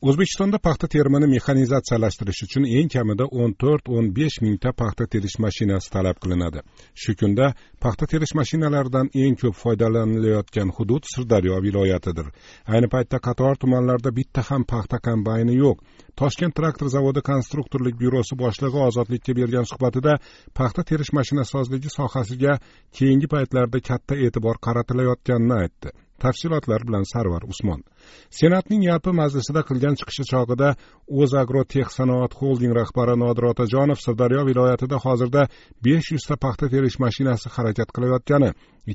O'zbekistonda paxta terimini mexanizatsiyalashtirish uchun eng kamida 14-15 mingta paxta terish mashinasi talab qilinadi. Shu kunda paxta terish mashinalaridan eng ko'p foydalanilayotgan hudud Sirdaryo viloyatidir. Ayni paytda qator tumanlarda bitta ham paxta kombayni yo'q. Toshkent traktor zavodi konstruktorlik byurosi boshlig'i Ozodlikka bergan suhbatida paxta terish mashinasozligi sohasiga keyingi paytlarda katta e'tibor qaratilayotganini aytdi. Tafsilotlar bilan Sarvar Usmon. Senatning yalpi majlisida qilgan chiqishi chog'ida O'zagrotech sanoat holding rahbari Nodir Otajonov Sirdaryo viloyatida hozirda 500 ta paxta terish mashinasi harakat qilayotgani,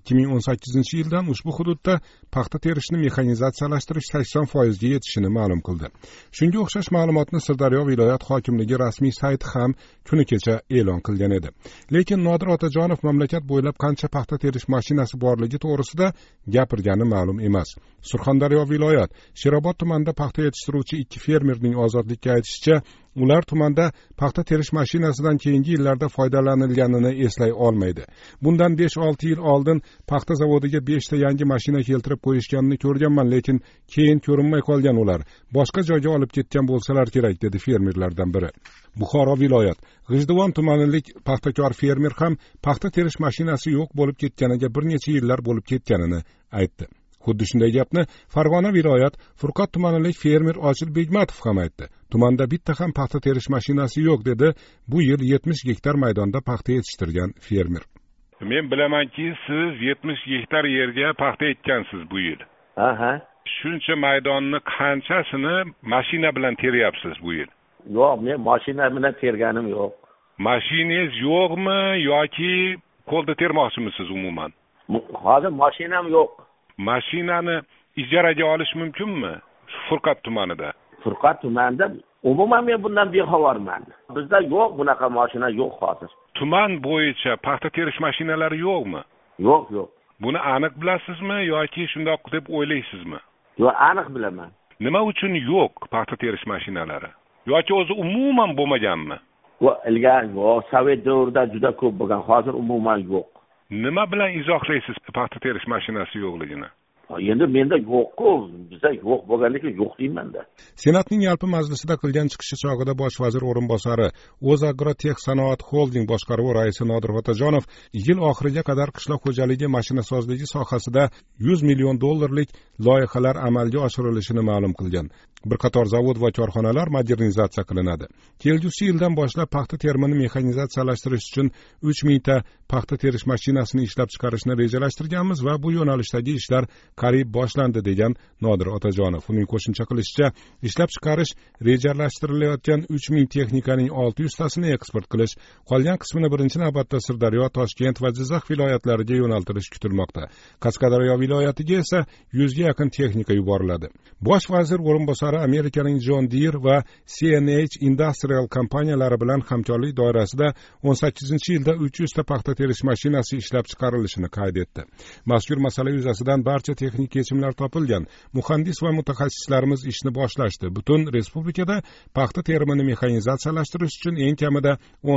2018-yildan ushbu hududda paxta terishni mexanizatsiyalashtirish 80% ga yetishini ma'lum qildi. Shunga o'xshash ma'lumotni Sirdaryo viloyat hokimligi rasmiy sayti ham kuni kecha e'lon qilgan edi. Lekin Nodir Otajonov mamlakat bo'ylab qancha paxta terish mashinasi borligi to'g'risida gapirgani ma'lum emas. Surxondaryo viloyat Sherobod tumanida paxta yetishtiruvchi 2 fermerning Ozodlikka aytishicha, ular tumanda paxta terish mashinasidan keyingi yillarda foydalanilganini eslay olmaydi. Bundan 5-6 yil oldin paxta zavodiga 5 ta yangi mashina keltirib qo'yishganini ko'rganman, lekin keyin ko'rinmay qolgan ular. Boshqa joyga olib ketgan bo'lsalar kerak, dedi fermerlardan biri. Buxoro viloyat G'ijduvon tumanilik paxtakor fermer ham paxta terish mashinasi yo'q bo'lib ketganiga bir necha yillar bo'lib ketganini aytdi. Xuddi shunday gapni Farg'ona viloyat Furqat tumanilik fermer Ochil Begmatov ham aytdi. Tumanda bitta ham paxta terish mashinasi yo'q, dedi bu yil 70 gektar maydonda paxta yetishtirgan fermer. Men bilamanki, siz 70 gektar yerga paxta ekkansiz bu yil. Aha. Shuncha maydonni qanchasini mashina bilan teryapsiz bu yil? Yo'q, men mashina bilan terganim yo'q. Mashinangiz yo'qmi yoki qo'lda termoqchimisiz umuman? Hozir mashinam yo'q. Mashinani ijaraga olish mumkinmi? Furqat tumanida. Furqat tumanida umuman men bundan bexabarman. Bizda yo'q, bunaqa mashina yo'q hozir. Tuman bo'yicha paxta terish mashinalari yo'qmi? Yo'q, yo'q. Buni aniq bilasizmi yoki shundoq deb o'ylaysizmi? Yo'q, aniq bilaman. Nima uchun yo'q paxta terish mashinalari? Yoki o'zi umuman bo'lmaganmi? Yo'q, ilgari yo'q, Sovet davrida juda ko'p bo'lgan, hozir umuman yo'q. Nima bilan izohlaysiz paxta terish mashinasi yo'qligini? Endi menda yo'q-ku, bizda yo'q bo'lganligi yo'q deyman-da. Senatning yalpi majlisida qilgan chiqishi chog'ida bosh vazir o'rinbosari O'zagrotech sanoat holding boshqaruvi raisi Nodir Otajonov yil oxiriga qadar qishloq xo'jaligi mashinasozligi sohasida 100 million dollarlik loyihalar amalga oshirilishini ma'lum qilgan. Bir qator zavod va korxonalar modernizatsiya qilinadi. Kelgusi yildan boshlab paxta terimini mexanizatsiyalashtirish uchun 3000 ta paxta terish mashinasini ishlab chiqarishni rejalashtirganmiz va bu yo'nalishdagi ishlar qariyb boshlandi, degan Nodir Otajonov. Uning qo'shimcha qilishicha, ishlab chiqarish rejalashtirilayotgan 3000 texnikaning 600 tasini eksport qilish, qolgan qismini birinchi navbatda Sirdaryo, Toshkent va Jizzax viloyatlariga yo'naltirish kutilmoqda. Qashqadaryo viloyatiga esa 100 ga yaqin texnika yuboriladi. Bosh vazir o'rinbosari Amerikaning John Deere va CNH Industrial kompaniyalari bilan hamkorlik doirasida 18-yilda 300 ta paxta terish mashinasi ishlab chiqarilishini qayd etdi. Mazkur masala yuzasidan barcha texnik yechimlar topilgan. Muhandis va mutaxassislarimiz ishni boshlashdi. Butun respublikada paxta terimini mexanizatsiyalashtirish uchun eng kamida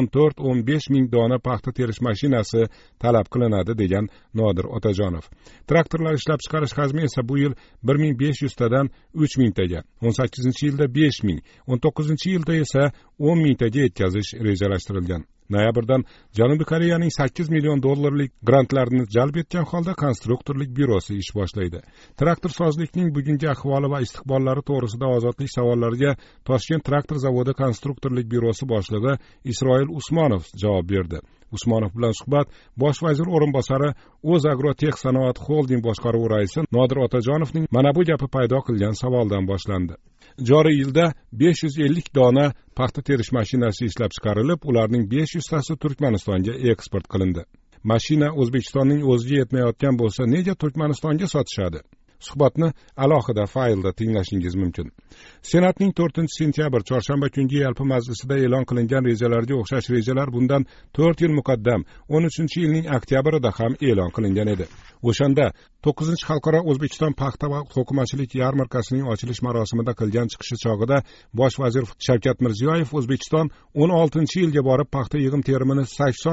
14-15 ming dona paxta terish mashinasi talab qilinadi, degan Nodir Otajonov. Traktorlar ishlab chiqarish hajmi esa bu yil 1500 tadan 3000 taga, 18-yilda 5000, 19-yilda esa 10 ming taga yetkazish rejalashtirilgan. Noyabrdan Janubiy Koreyaning 8 million dollarlik grantlarini jalb etgan holda konstruktorlik byurosi ish boshlaydi. Traktorsozlikning bugungi ahvoli va istiqbollari to'g'risida Ozodlik savollariga Toshkent traktor zavodi konstruktorlik byurosi boshlig'i Isroil Usmonov javob berdi. Usmonov bilan suhbat bosh vazir o'rinbosari O'zagrotech sanoat holding boshqaruvi raisi Nodir Otajonovning mana bu gapi paydo qilgan savoldan boshlandi. Joriy yilda 550 dona paxta terish mashinasi ishlab chiqarilib, ularning 500 tasi Turkmanistonga eksport qilindi. Mashina O'zbekistonning o'ziga yetmayotgan bo'lsa, nega Turkmanistonga sotishadi? Suhbatni alohida faylda tinglashingiz mumkin. Senatning 4-sentyabr chorshanba kungi yalpi majlisida e'lon qilingan rejalarga o'xshash rejalar bundan 4 yil muqaddam 13-yilning oktyabrida ham e'lon qilingan edi. O'shanda 9-xalqaro O'zbekiston paxta va to'qimachilik yarmarkasining ochilish marosimida qilgan chiqishi chog'ida bosh vazir Shavkat Mirziyoyev O'zbekiston 16-yilga borib paxta yig'im terimini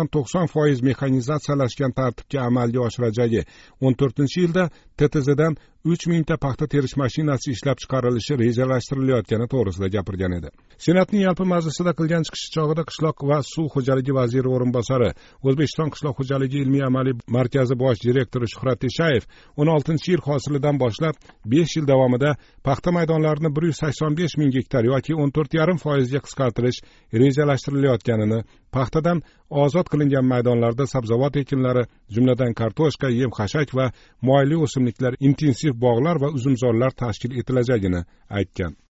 80-90% mexanizatsiyalashgan tartibga amalga oshirajagi, 14-yilda TTZdan 3000 ta paxta terish mashinasi ishlab chiqarilishi rejalashtirilayotgani to'g'risida gapirgan edi. Senatning yalpi majlisida qilgan chiqishi chog'ida qishloq va suv xo'jaligi vaziri o'rinbosari, O'zbekiston qishloq xo'jaligi ilmiy amaliy markazi bosh direktori Shuhrat Teshayev 16-yil hosilidan boshlab 5 yil davomida paxta maydonlarini 185 ming gektar yoki 14,5% ga qisqartirish rejalashtirilayotganini, paxtadan ozod qilingan maydonlarda sabzavot ekinlari, jumladan kartoshka, yem-xashak va moyli o'simliklar, intensiv bog'lar va uzumzorlar tashkil etilajagini aytgan.